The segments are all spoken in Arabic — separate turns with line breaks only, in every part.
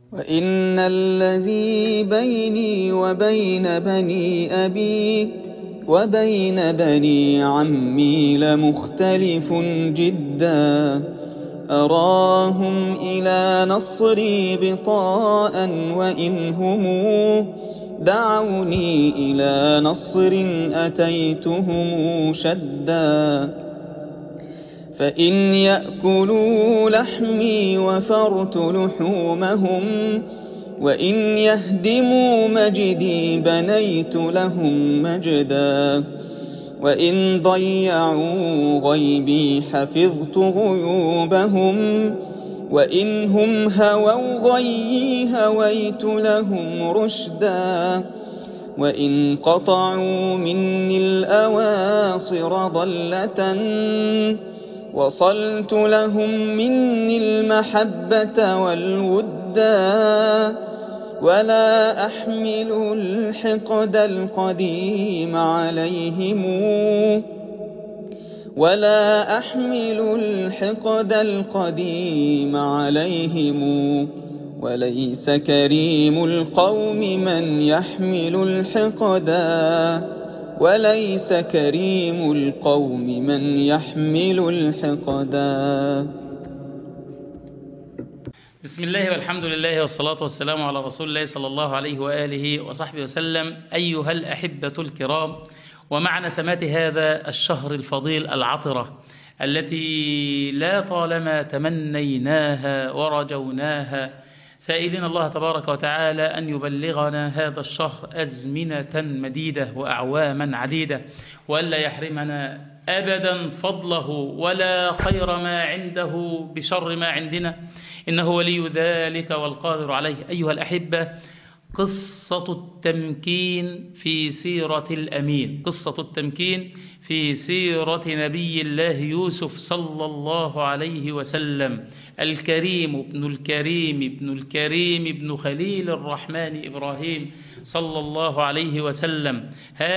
وإن الذي بيني وبين بني أبي وبين بني عمي لمختلف جدا. أراهم إلى نصري بطاء وإن هم دعوني إلى نصر أتيتهم شدا. فإن يأكلوا لحمي وفرت لحومهم وإن يهدموا مجدي بنيت لهم مجدا. وإن ضيعوا غيبي حفظت غيوبهم وإن هم هووا غيي هويت لهم رشدا. وإن قطعوا مني الأواصر ضلة وصلت لهم مني المحبة والودا. ولا أحمل الحقد القديم عليهم وليس كريم القوم من يحمل الحقدا.
بسم الله والحمد لله والصلاة والسلام على رسول الله صلى الله عليه وآله وصحبه وسلم. أيها الأحبة الكرام، ومع نسمات هذا الشهر الفضيل العطرة التي لا طالما تمنيناها ورجوناها، سائلين الله تبارك وتعالى أن يبلغنا هذا الشهر أزمنة مديدة وأعواما عديدة، وألا يحرمنا أبدا فضله ولا خير ما عنده بشر ما عندنا، إنه ولي ذلك والقادر عليه. أيها الأحبة، قصة التمكين في سيرة الأمين، قصة التمكين في سيرة نبي الله يوسف صلى الله عليه وسلم، الكريم ابن الكريم ابن الكريم ابن خليل الرحمن إبراهيم صلى الله عليه وسلم.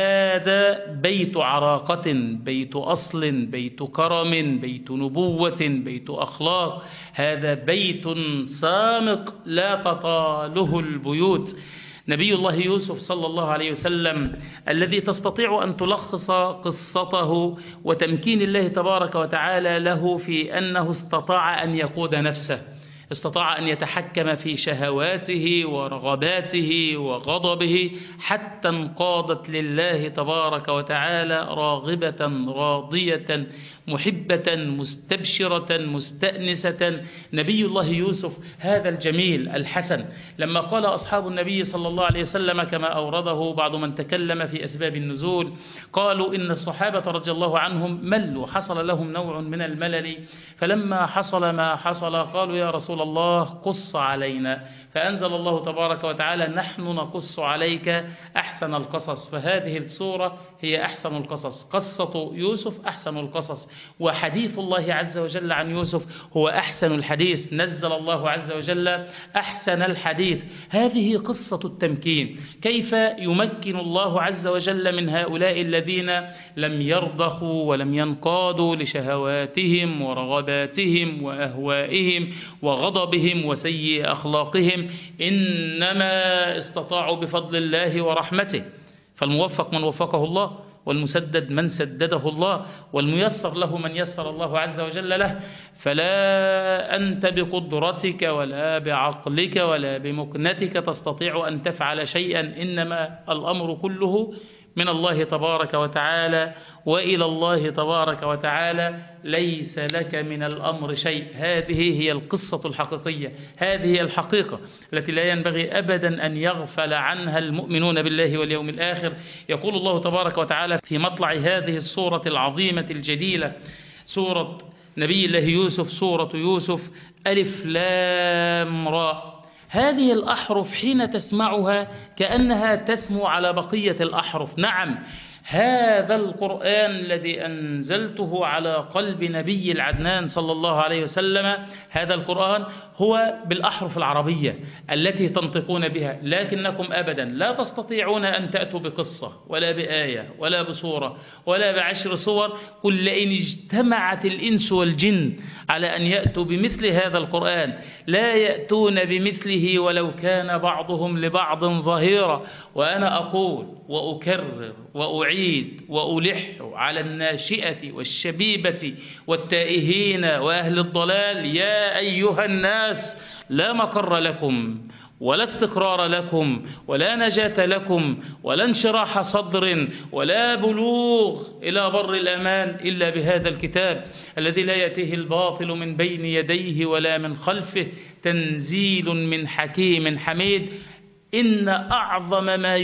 هذا بيت عراقة، بيت أصل، بيت كرم، بيت نبوة، بيت أخلاق، هذا بيت سامق لا تطاله البيوت. نبي الله يوسف صلى الله عليه وسلم الذي تستطيع أن تلخص قصته وتمكين الله تبارك وتعالى له في أنه استطاع أن يقود نفسه، استطاع أن يتحكم في شهواته ورغباته وغضبه حتى انقادت لله تبارك وتعالى راغبة راضية محبة مستبشرة مستأنسة. نبي الله يوسف هذا الجميل الحسن، لما قال أصحاب النبي صلى الله عليه وسلم كما أورده بعض من تكلم في أسباب النزول، قالوا إن الصحابة رضي الله عنهم ملوا، حصل لهم نوع من الملل، فلما حصل ما حصل قالوا يا رسول الله قص علينا، فأنزل الله تبارك وتعالى نحن نقص عليك أحسن القصص. فهذه السورة هي أحسن القصص، قصة يوسف أحسن القصص، وحديث الله عز وجل عن يوسف هو أحسن الحديث، نزل الله عز وجل أحسن الحديث. هذه قصة التمكين، كيف يمكن الله عز وجل من هؤلاء الذين لم يرضخوا ولم ينقادوا لشهواتهم ورغباتهم وأهوائهم وغضبهم وسيء أخلاقهم، إنما استطاعوا بفضل الله ورحمته. فالموفق من وفقه الله، والمسدد من سدده الله، والميسر له من يسر الله عز وجل له. فلا أنت بقدرتك ولا بعقلك ولا بمكنتك تستطيع أن تفعل شيئا، إنما الأمر كله من الله تبارك وتعالى، وإلى الله تبارك وتعالى، ليس لك من الأمر شيء. هذه هي القصة الحقيقية، هذه هي الحقيقة التي لا ينبغي أبدا أن يغفل عنها المؤمنون بالله واليوم الآخر. يقول الله تبارك وتعالى في مطلع هذه السورة العظيمة الجليلة، سورة نبي الله يوسف، سورة يوسف، ألف لام راء. هذه الأحرف حين تسمعها كأنها تسمو على بقية الأحرف. نعم، هذا القرآن الذي أنزلته على قلب نبي العدنان صلى الله عليه وسلم، هذا القرآن هو بالأحرف العربية التي تنطقون بها، لكنكم أبدا لا تستطيعون أن تأتوا بقصة ولا بآية ولا بصورة ولا ب10 صور. قل لئن اجتمعت الإنس والجن على أن يأتوا بمثل هذا القرآن لا يأتون بمثله ولو كان بعضهم لبعض ظهيرا. وأنا أقول وأكرر وأعيد وألح على الناشئة والشبيبة والتائهين وأهل الضلال: يا أيها الناس، لا مقر لكم ولا استقرار لكم ولا نجاة لكم ولا انشراح صدر ولا بلوغ إلى بر الأمان إلا بهذا الكتاب الذي لا يأتيه الباطل من بين يديه ولا من خلفه، تنزيل من حكيم حميد. إن أعظم ما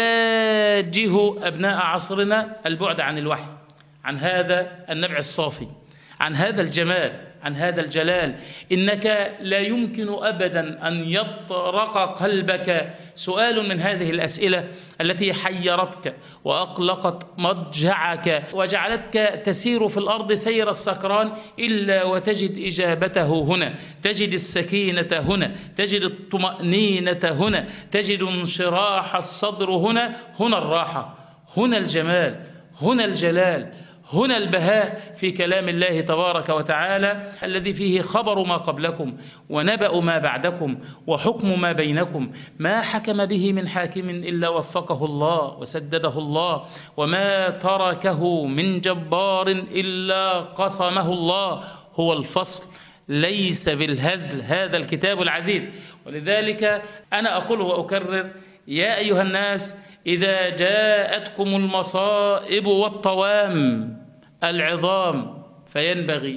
يواجه أبناء عصرنا البعد عن الوحي، عن هذا النبع الصافي، عن هذا الجمال، عن هذا الجلال. إنك لا يمكن أبدا أن يطرق قلبك سؤال من هذه الأسئلة التي حيرتك وأقلقت مضجعك وجعلتك تسير في الأرض سير السكران إلا وتجد إجابته هنا، تجد السكينة هنا، تجد الطمأنينة هنا، تجد انشراح الصدر هنا. هنا الراحة، هنا الجمال، هنا الجلال، هنا البهاء في كلام الله تبارك وتعالى الذي فيه خبر ما قبلكم ونبأ ما بعدكم وحكم ما بينكم. ما حكم به من حاكم إلا وفقه الله وسدده الله، وما تركه من جبار إلا قصمه الله. هو الفصل ليس بالهزل هذا الكتاب العزيز. ولذلك أنا أقول وأكرر: يا أيها الناس، إذا جاءتكم المصائب والطوام العظام فينبغي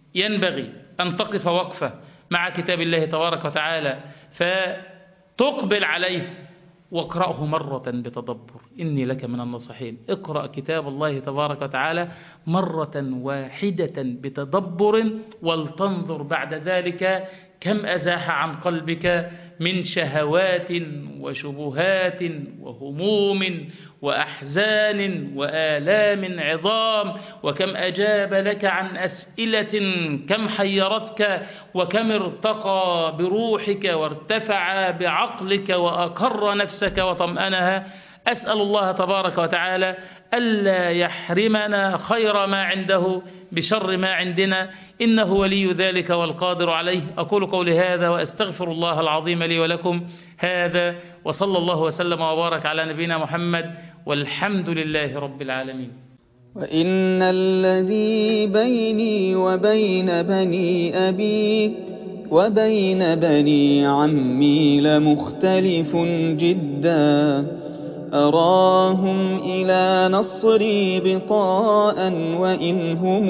أن تقف وقفة مع كتاب الله تبارك وتعالى فتقبل عليه واقرأه مرة بتدبر. إني لك من الناصحين. اقرأ كتاب الله تبارك وتعالى مرة واحدة بتدبر، ولتنظر بعد ذلك كم أزاح عن قلبك من شهوات وشبهات وهموم وأحزان وآلام عظام، وكم أجاب لك عن أسئلة، كم حيرتك، وكم ارتقى بروحك وارتفع بعقلك وأقر نفسك وطمأنها. أسأل الله تبارك وتعالى ألا يحرمنا خير ما عنده بشر ما عندنا، إنه ولي ذلك والقادر عليه. أقول قولي هذا وأستغفر الله العظيم لي ولكم هذا، وصلى الله وسلم وبارك على نبينا محمد، والحمد لله رب العالمين.
وإن الذي بيني وبين بني أبي وبين بني عمي لمختلف جدا، أراهم إلى نصري بطاء وإن هم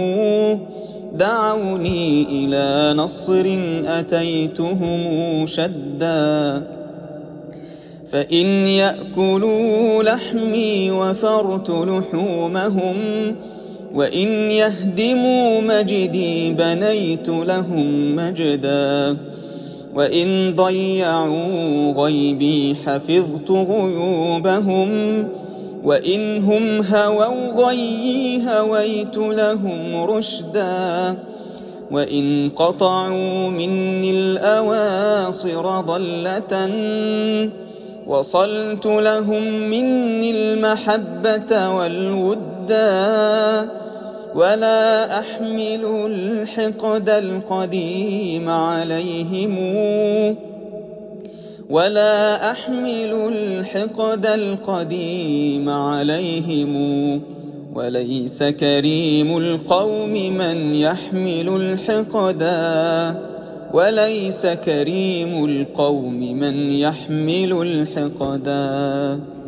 دعوني إلى نصر أتيتهم شدا. فإن يأكلوا لحمي وفرت لحومهم، وإن يهدموا مجدي بنيت لهم مجدا. وإن ضيعوا غيبي حفظت غيوبهم، وإن هم هووا غيي هويت لهم رشدا. وإن قطعوا مني الأواصر ضلة، وصلت لهم مني المحبة والودا. ولا أحمل الحقد القديم عليهم، ولا أحمل الحقد القديم عليهم. وليس كريم القوم من يحمل الحقدا، وليس كريم القوم من يحمل الحقدا.